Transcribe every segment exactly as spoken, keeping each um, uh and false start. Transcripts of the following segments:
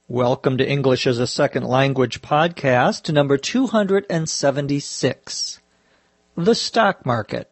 Welcome to English as a Second Language podcast, number two hundred seventy-six, The Stock Market.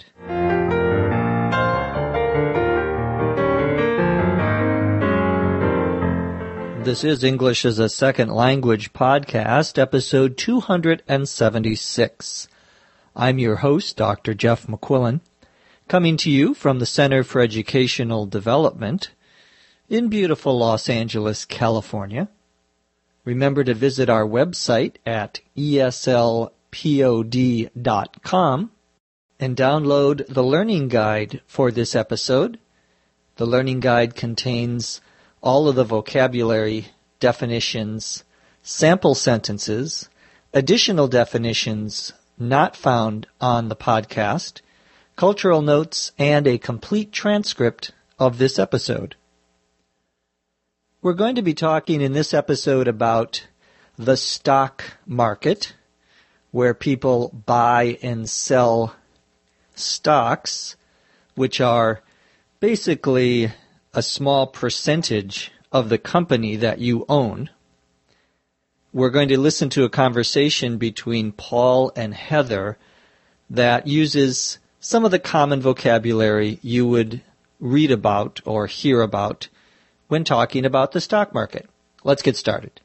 This is English as a Second Language podcast, episode two hundred seventy-six. I'm your host, Doctor Jeff McQuillan, coming to you from the Center for Educational Development in beautiful Los Angeles, California. Remember to visit our website at E S L pod dot com and download the learning guide for this episode. The learning guide contains all of the vocabulary, definitions, sample sentences, additional definitions not found on the podcast, cultural notes, and a complete transcript of this episode. We're going to be talking in this episode about the stock market, where people buy and sell stocks, which are basically a small percentage of the company that you own. We're going to listen to a conversation between Paul and Heather that uses some of the common vocabulary you would read about or hear about when talking about the stock market. Let's get started.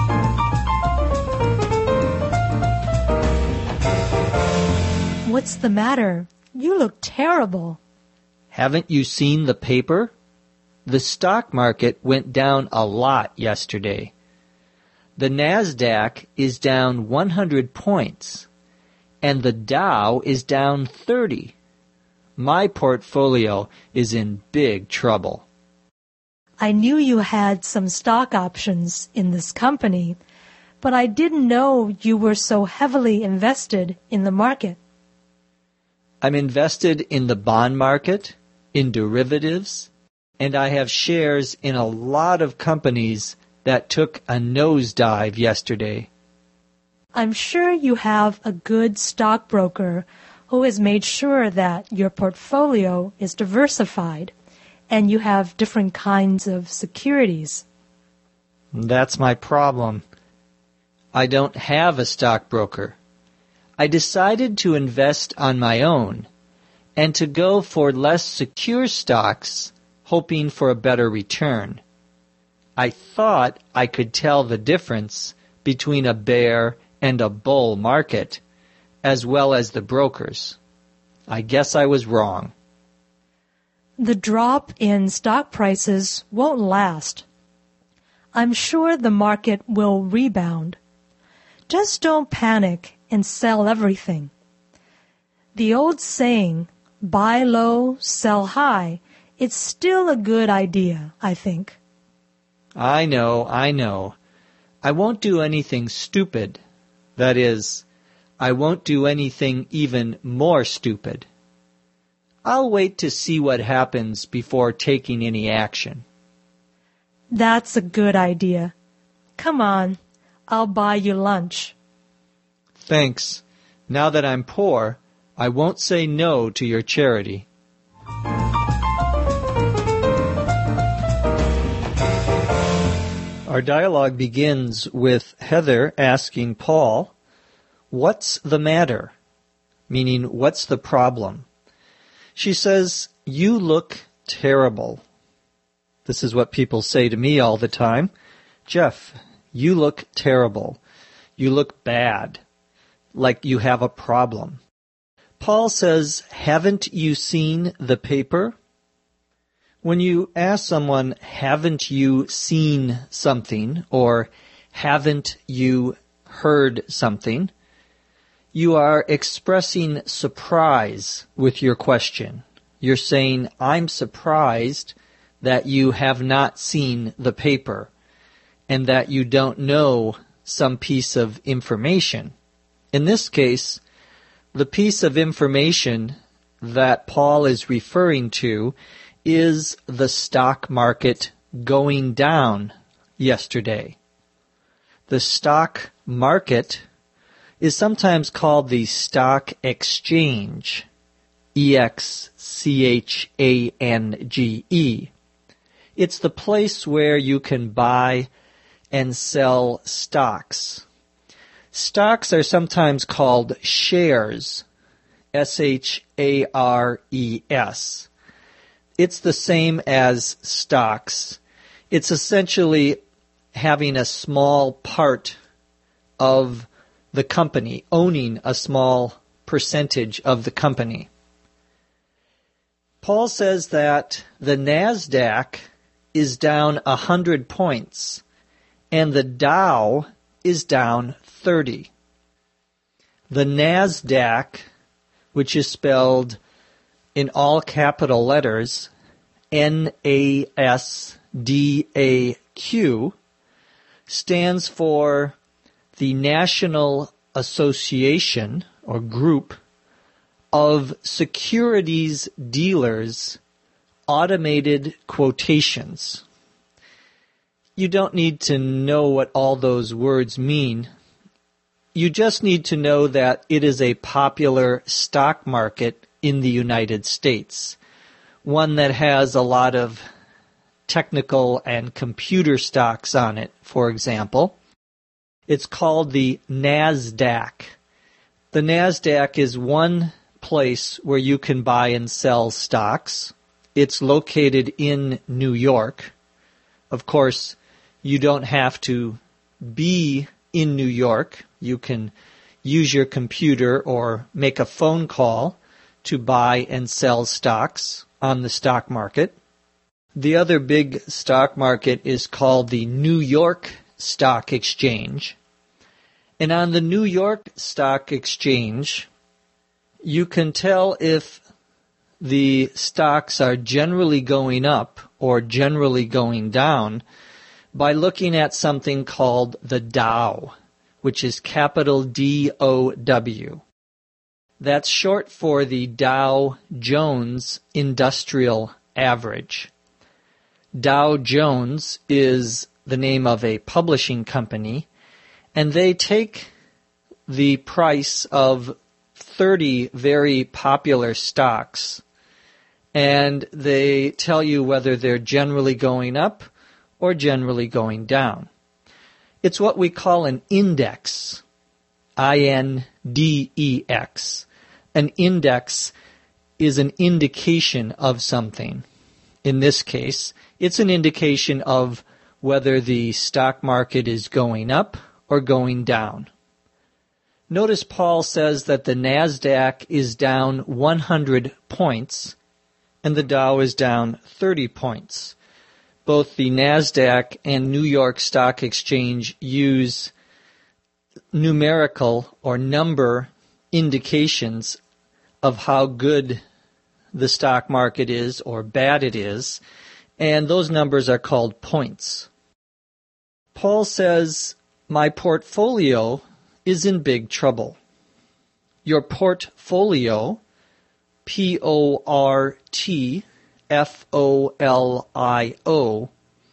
What's the matter? You look terrible. Haven't you seen the paper? The stock market went down a lot yesterday. The NASDAQ is down one hundred points, and the Dow is down thirty. My portfolio is in big trouble. I knew you had some stock options in this company, but I didn't know you were so heavily invested in the market. I'm invested in the bond market, in derivatives, and I have shares in a lot of companies that took a nosedive yesterday. I'm sure you have a good stockbroker who has made sure that your portfolio is diversified and you have different kinds of securities. That's my problem. I don't have a stockbroker. I decided to invest on my own and to go for less secure stocks, hoping for a better return. I thought I could tell the difference between a bear and a bull market, as well as the brokers. I guess I was wrong. The drop in stock prices won't last. I'm sure the market will rebound. Just don't panic and sell everything. The old saying, buy low, sell high, it's still a good idea, I think. I know, I know. I won't do anything stupid. That is, I won't do anything even more stupid. I'll wait to see what happens before taking any action. That's a good idea. Come on, I'll buy you lunch. Thanks. Now that I'm poor, I won't say no to your charity. Our dialogue begins with Heather asking Paul, "What's the matter?" Meaning, what's the problem? She says, "You look terrible." This is what people say to me all the time. "Jeff, you look terrible. You look bad. Like you have a problem." Paul says, "Haven't you seen the paper?" When you ask someone, "Haven't you seen something?" or "Haven't you heard something?" you are expressing surprise with your question. You're saying, "I'm surprised that you have not seen the paper and that you don't know some piece of information." In this case, the piece of information that Paul is referring to is the stock market going down yesterday. The stock market is sometimes called the stock exchange, E X C H A N G E. It's the place where you can buy and sell stocks. Stocks are sometimes called shares, S H A R E S. It's the same as stocks. It's essentially having a small part of the company, owning a small percentage of the company. Paul says that the NASDAQ is down one hundred points and the Dow is down thirty. The NASDAQ, which is spelled in all capital letters, N A S D A Q, stands for the National Association or Group of Securities Dealers Automated Quotations. You don't need to know what all those words mean. You just need to know that it is a popular stock market in the United States, one that has a lot of technical and computer stocks on it, for example. It's called the NASDAQ. The NASDAQ is one place where you can buy and sell stocks. It's located in New York. Of course, you don't have to be in New York. You can use your computer or make a phone call to buy and sell stocks on the stock market. The other big stock market is called the New York Stock Exchange. And on the New York Stock Exchange, you can tell if the stocks are generally going up or generally going down by looking at something called the Dow, which is capital D O W. That's short for the Dow Jones Industrial Average. Dow Jones is the name of a publishing company, and they take the price of thirty very popular stocks, and they tell you whether they're generally going up or generally going down. It's what we call an index, I N D E X. An index is an indication of something. In this case, it's an indication of whether the stock market is going up or going down. Notice Paul says that the NASDAQ is down one hundred points and the Dow is down thirty points. Both the NASDAQ and New York Stock Exchange use numerical or number indications of how good the stock market is or bad it is, and those numbers are called points. Paul says, my portfolio is in big trouble. Your portfolio, P O R T F O L I O,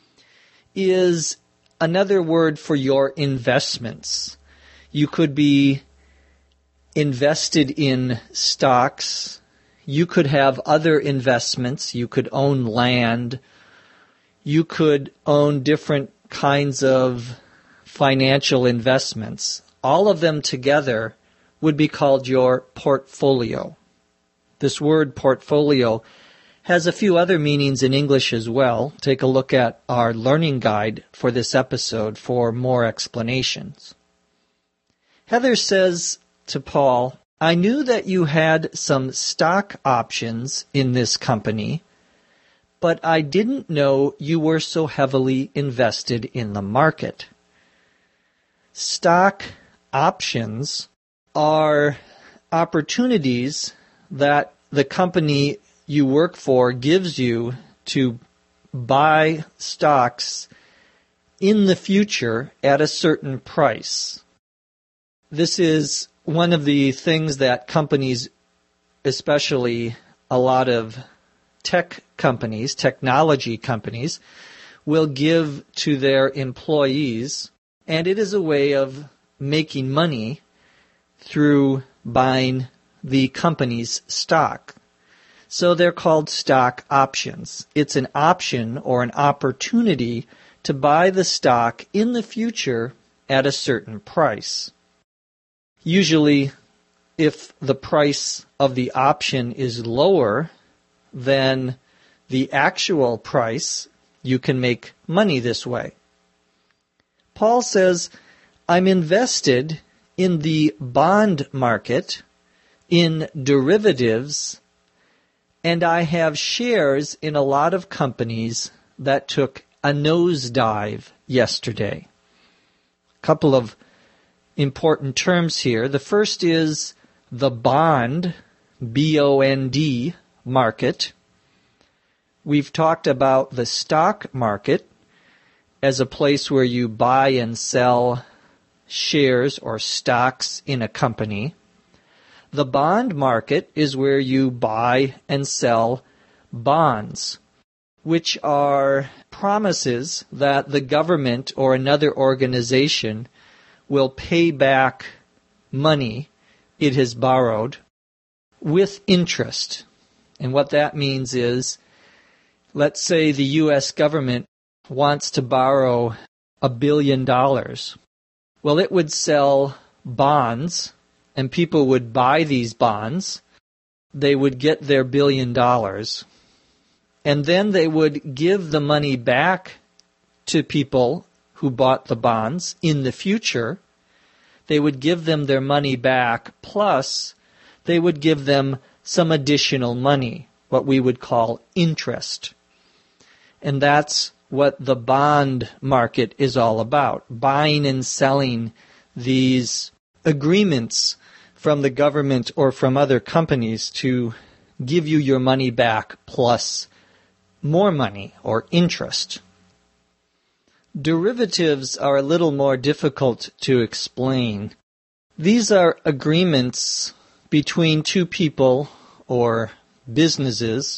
is another word for your investments. You could be invested in stocks. You could have other investments. You could own land. You could own different kinds of financial investments. All of them together would be called your portfolio. This word portfolio has a few other meanings in English as well. Take a look at our learning guide for this episode for more explanations. Heather says to Paul, I knew that you had some stock options in this company, but I didn't know you were so heavily invested in the market. Stock options are opportunities that the company you work for gives you to buy stocks in the future at a certain price. This is one of the things that companies, especially a lot of tech companies, technology companies, will give to their employees, and it is a way of making money through buying the company's stock. So they're called stock options. It's an option or an opportunity to buy the stock in the future at a certain price. Usually, if the price of the option is lower than the actual price, you can make money this way. Paul says, I'm invested in the bond market, in derivatives, and I have shares in a lot of companies that took a nosedive yesterday. A couple of important terms here. The first is the bond, B O N D, market. We've talked about the stock market as a place where you buy and sell shares or stocks in a company. The bond market is where you buy and sell bonds, which are promises that the government or another organization will pay back money it has borrowed with interest. And what that means is, let's say the U S government wants to borrow a billion dollars. Well, it would sell bonds, and people would buy these bonds. They would get their billion dollars, and then they would give the money back to people who bought the bonds in the future. They would give them their money back, plus they would give them some additional money, what we would call interest. And that's what the bond market is all about, buying and selling these agreements from the government or from other companies to give you your money back plus more money or interest. Derivatives are a little more difficult to explain. These are agreements between two people or businesses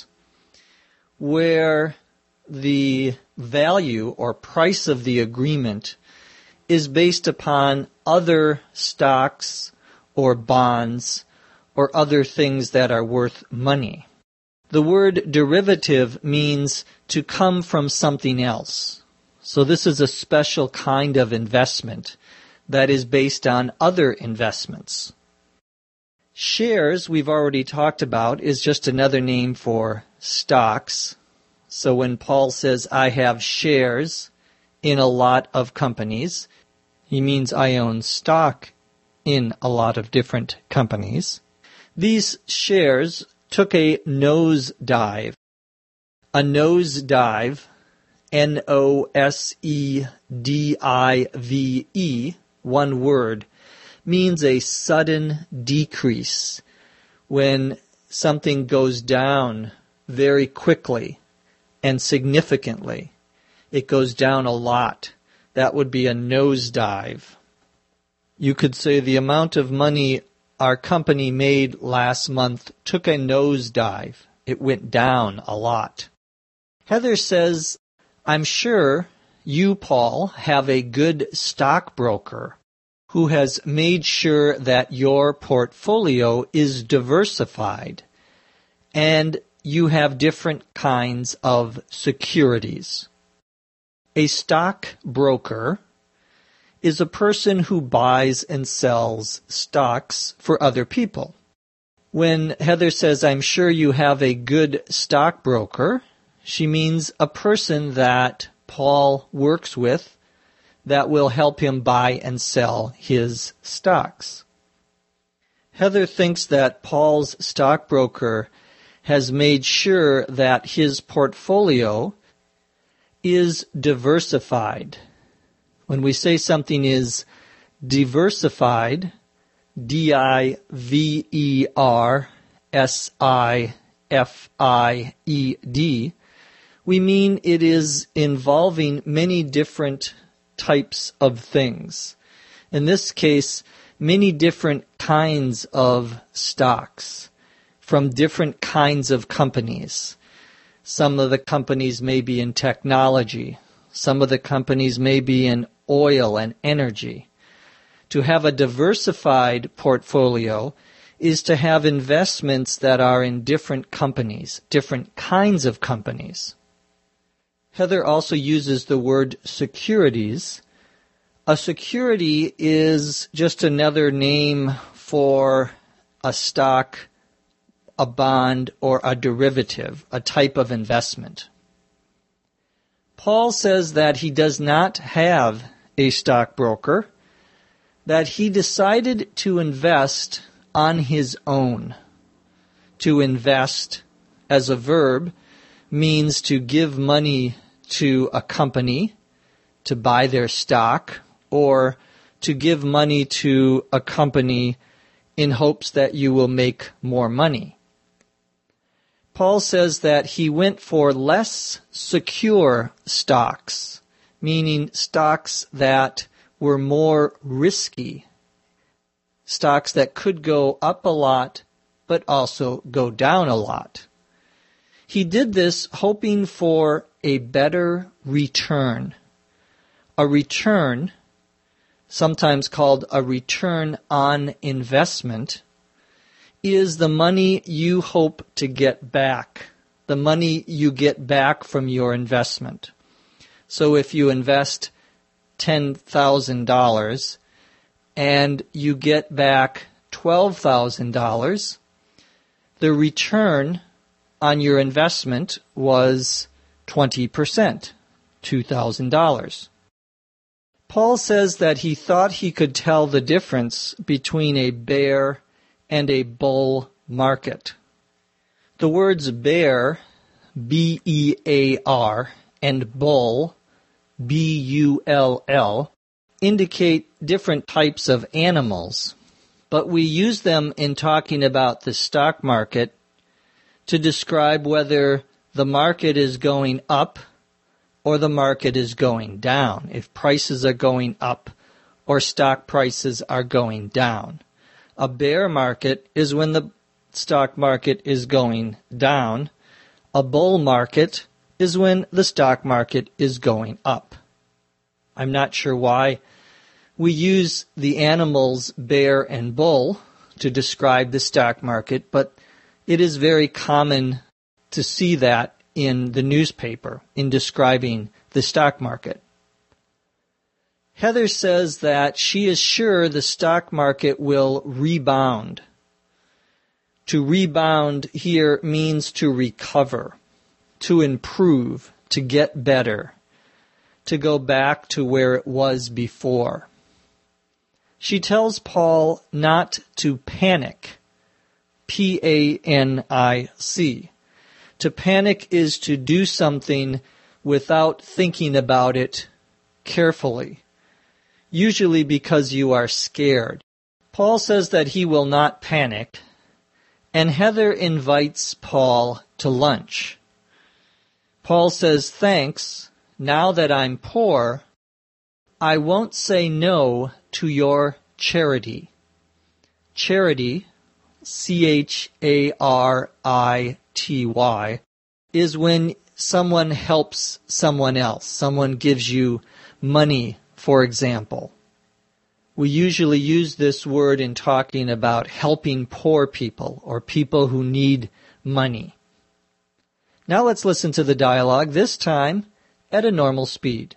where the value or price of the agreement is based upon other stocks or bonds or other things that are worth money. The word derivative means to come from something else. So this is a special kind of investment that is based on other investments. Shares, we've already talked about, is just another name for stocks. So when Paul says, I have shares in a lot of companies, he means I own stock in a lot of different companies. These shares took a nosedive. A nosedive, N O S E D I V E, one word, means a sudden decrease when something goes down very quickly and significantly. It goes down a lot. That would be a nosedive. You could say the amount of money our company made last month took a nosedive. It went down a lot. Heather says, I'm sure you, Paul, have a good stockbroker who has made sure that your portfolio is diversified and you have different kinds of securities. A stockbroker is a person who buys and sells stocks for other people. When Heather says, I'm sure you have a good stockbroker, she means a person that Paul works with that will help him buy and sell his stocks. Heather thinks that Paul's stockbroker has made sure that his portfolio is diversified. When we say something is diversified, D I V E R S I F I E D, we mean it is involving many different types of things. In this case, many different kinds of stocks from different kinds of companies. Some of the companies may be in technology. Some of the companies may be in oil and energy. To have a diversified portfolio is to have investments that are in different companies, different kinds of companies. Heather also uses the word securities. A security is just another name for a stock, a bond, or a derivative, a type of investment. Paul says that he does not have a stockbroker, that he decided to invest on his own. To invest, as a verb, means to give money to a company to buy their stock, or to give money to a company in hopes that you will make more money. Paul says that he went for less secure stocks, meaning stocks that were more risky, stocks that could go up a lot but also go down a lot. He did this hoping for a better return. A return, sometimes called a return on investment, is the money you hope to get back, the money you get back from your investment. So if you invest ten thousand dollars and you get back twelve thousand dollars, the return on your investment was twenty percent, two thousand dollars. Paul says that he thought he could tell the difference between a bear and a bull market. The words bear, B E A R, and bull, B U L L, indicate different types of animals, but we use them in talking about the stock market to describe whether the market is going up or the market is going down, if prices are going up or stock prices are going down. A bear market is when the stock market is going down. A bull market is when the stock market is going up. I'm not sure why we use the animals bear and bull to describe the stock market, but it is very common to see that in the newspaper in describing the stock market. Heather says that she is sure the stock market will rebound. To rebound here means to recover, to improve, to get better, to go back to where it was before. She tells Paul not to panic, P A N I C. To panic is to do something without thinking about it carefully, usually because you are scared. Paul says that he will not panic, and Heather invites Paul to lunch. Paul says, "Thanks, now that I'm poor, I won't say no to your charity." Charity, C H A R I T Y, is when someone helps someone else. Someone gives you money, for example. We usually use this word in talking about helping poor people or people who need money. Now let's listen to the dialogue, this time at a normal speed.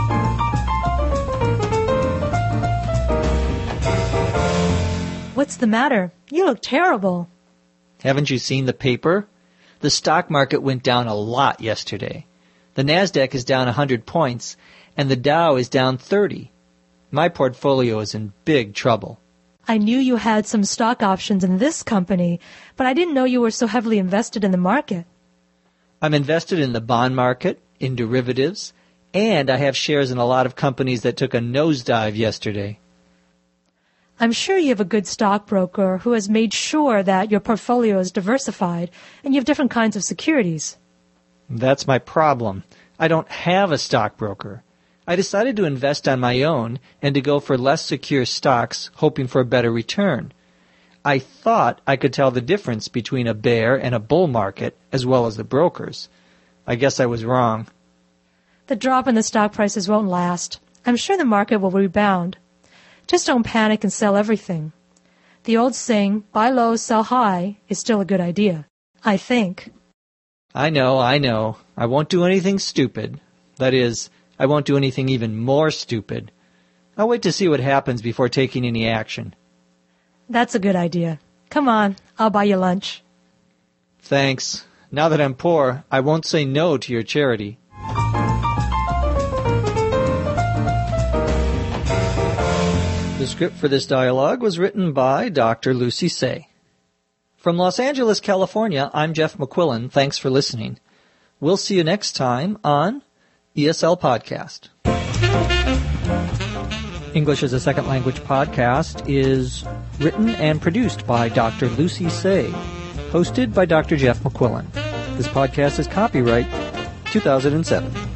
What's the matter? You look terrible. Haven't you seen the paper? The stock market went down a lot yesterday. The NASDAQ is down one hundred points, and the Dow is down thirty. My portfolio is in big trouble. I knew you had some stock options in this company, but I didn't know you were so heavily invested in the market. I'm invested in the bond market, in derivatives, and I have shares in a lot of companies that took a nosedive yesterday. I'm sure you have a good stockbroker who has made sure that your portfolio is diversified and you have different kinds of securities. That's my problem. I don't have a stockbroker. I decided to invest on my own and to go for less secure stocks, hoping for a better return. I thought I could tell the difference between a bear and a bull market, as well as the brokers. I guess I was wrong. The drop in the stock prices won't last. I'm sure the market will rebound. Just don't panic and sell everything. The old saying, buy low, sell high, is still a good idea, I think. I know, I know. I won't do anything stupid. That is, I won't do anything even more stupid. I'll wait to see what happens before taking any action. That's a good idea. Come on, I'll buy you lunch. Thanks. Now that I'm poor, I won't say no to your charity. The script for this dialogue was written by Doctor Lucy Tse. From Los Angeles, California, I'm Jeff McQuillan. Thanks for listening. We'll see you next time on E S L Podcast. English as a Second Language Podcast is written and produced by Doctor Lucy Tse, hosted by Doctor Jeff McQuillan. This podcast is copyright two thousand seven.